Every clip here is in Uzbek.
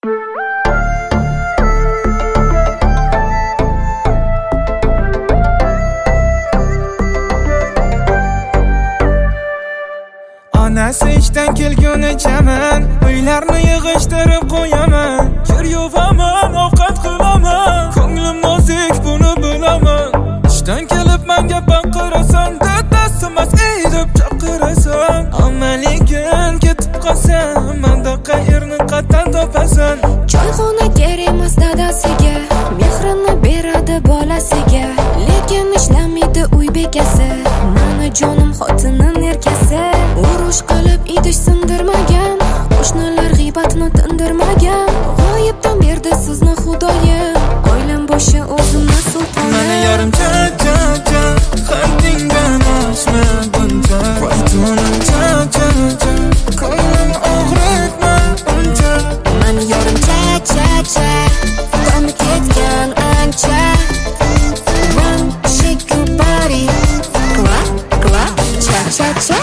Onasi ishdan kelgunichaman uylarni yig'ishtirib qo'yaman. Kir yuvaman, ovqat qilaman. Ko'nglim nozik, buni bilaman. Ishdan kelib menga baqirasan, dadasimas ey deb chaqirasan. Amaligin ketib qolsam, menda qayerni qatdan topasan? Choyxona kerak emas dadasiga, mehrini beradi bolasiga. Lekin ishlamaydi uy bekasi, mani jonim xotinim erkasi. Urush qilib idish sindirmagan, qo'shnilar g'iybatni tindirmagan. G'oyibdan berdi sizni xudoyim, oilam boshi o'zimni sultonim. Mani yarim cha xatingdan oshma buncha. Vaytonim cha ko'nglim og'ritma uncha. Mani yarim cha dami ketgan ancha. One shake your body, kla cha.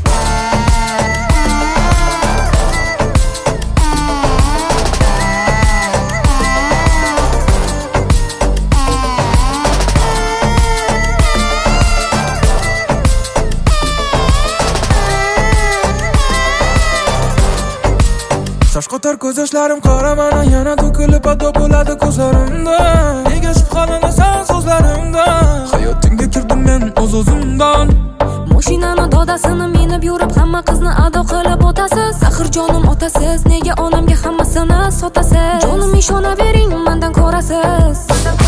Shoshqotar ko'z yoshlarim qora, mana yana to'kilib ado bo'ladi ko'zlarimda. Nega shubhalanasan so'zlarimda? Hayotingga kirdim men o'z-o'zimdan. Mashinani dodasini minib yurib hamma qizni ado qilib o'tasiz. Axir jonim otasiz, nega onamga hammasini sotasiz? Jonim ishonavering, mendan ko'rasiz.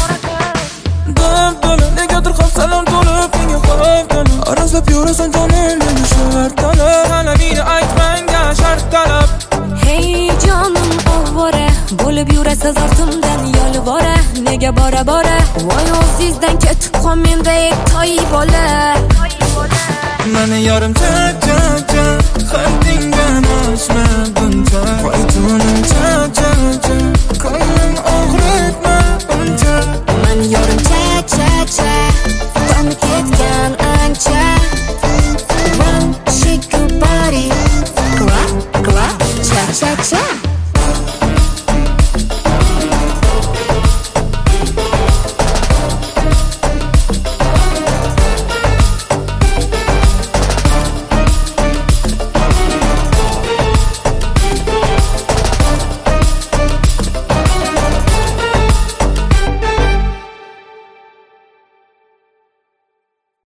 Dam negadir xavfsalam to'lib menga xavfdan. Arazlab yurasan jonim, meni shart talab. Talabingni aytmanga shart talab. Hey jonim ovvora, bo'lib yurasiz ortimdan yolvora. Nega bora voy o'zingizdan ketib qol mendek toy bola. Mani yarim cha xatingdan oshma